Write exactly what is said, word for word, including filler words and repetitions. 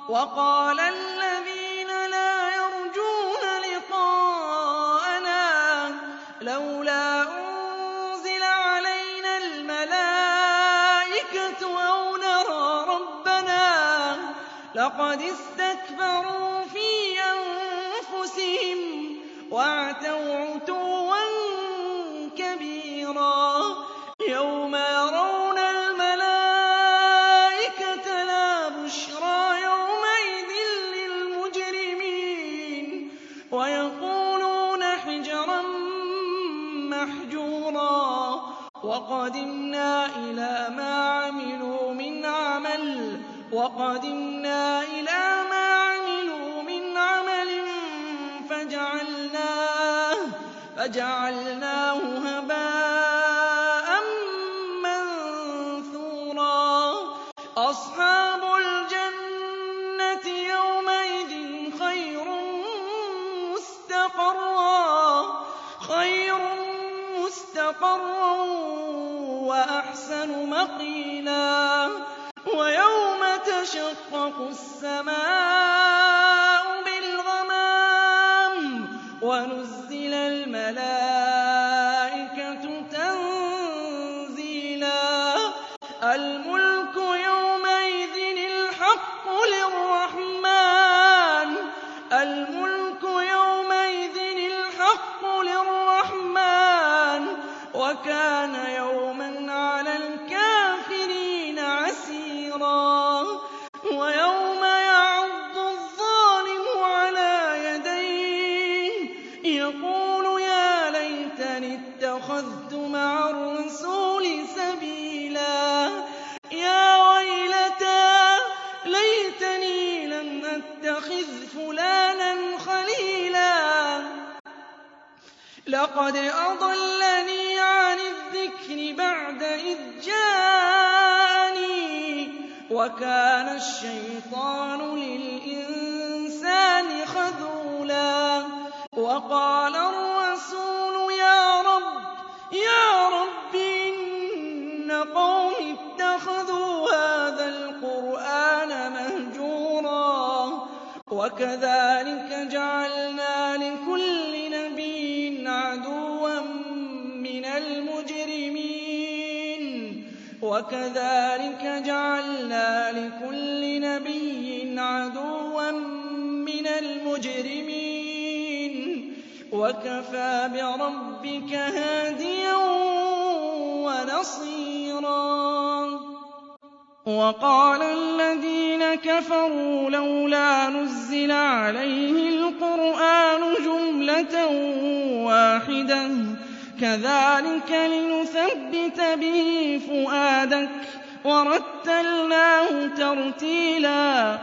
وَقَالَ الَّذِينَ لَا يَرْجُونَ لِقَاءَنَا لَوْلَا أُنزِلَ عَلَيْنَا الْمَلَائِكَةُ أَوْ نَرَىٰ رَبَّنَا لَقَدِ اسْتَكْبَرُوا فِي أَنفُسِهِمْ وَعَتَوْا عُتُوًّا كَبِيرًا يَوْمَ يَرَوْنَ الْمَلَائِكَةَ لَا بُشْرَىٰ يَوْمَئِذٍ لِّلْمُجْرِمِينَ وَيَقُولُونَ حِجْرًا مَّحْجُورًا وَقَدِمْنَا إِلَىٰ مَا عَمِلُوا مِنْ عَمَلٍ وَقَدِمْنَا إِلَىٰ مَا عَمِلُوا مِنْ عَمَلٍ فَجَعَلْنَاهُ فَجَعَلْنَاهُ هَبَاءً مَّنثُورًا أَصْحَابُ الْجَنَّةِ يَوْمَئِذٍ خَيْرٌ مُّسْتَقَرًّا خَيْرٌ مُّسْتَقَرًّا وَأَحْسَنُ مَقِيلًا وَيَوْمَ تَشَقَّقُ السَّمَاءُ بِالْغَمَامِ وَنُزِّلَ الْمَلَائِكَةُ تَنزِيلًا الْمُلْكُ يَوْمَئِذٍ الْحَقُّ لِلرَّحْمَٰنِ الْمُلْكُ يَوْمَئِذٍ الْحَقُّ لِلرَّحْمَٰنِ وَكَانَ يَوْمًا عَلَى الْكَافِرِينَ عَسِيرًا وَيَوْمَ يَعَضُّ الظَّالِمُ عَلَىٰ يَدَيْهِ يَقُولُ يَا لَيْتَنِي اتَّخَذْتُ مَعَ الرَّسُولِ سَبِيلًا يَا وَيْلَتَىٰ لَيْتَنِي لَمْ أَتَّخِذْ فُلَانًا خَلِيلًا لَّقَدْ أَضَلَّنِي عَنِ الذِّكْرِ بَعْدَ إِذْ جَاءَنِي وَكَانَ الشَّيْطَانُ لِلْإِنسَانِ خَذُولًا وَقَالَ الرَّسُولُ يَا رَبِّ يَا رَبِّ إِنَّ قَوْمِي اتَّخَذُوا هَٰذَا الْقُرْآنَ مَهْجُورًا وَكَذَٰلِكَ جَعَلْنَا لِكُلِّ نَبِيٍّ عَدُوًّا مِّنَ الْمُجْرِمِينَ وَكَذَٰلِكَ جَعَلْنَا لِكُلِّ نَبِيٍّ عَدُوًّا مِّنَ الْمُجْرِمِينَ وَكَفَىٰ بِرَبِّكَ هَادِيًا وَنَصِيرًا وَقَالَ الَّذِينَ كَفَرُوا لَوْلَا نُزِّلَ عَلَيْهِ الْقُرْآنُ جُمْلَةً وَاحِدَةً كَذَٰلِكَ لِنُثَبِّتَ بِهِ فُؤَادَكَ وَرَتَّلْنَاهُ تَرْتِيلًا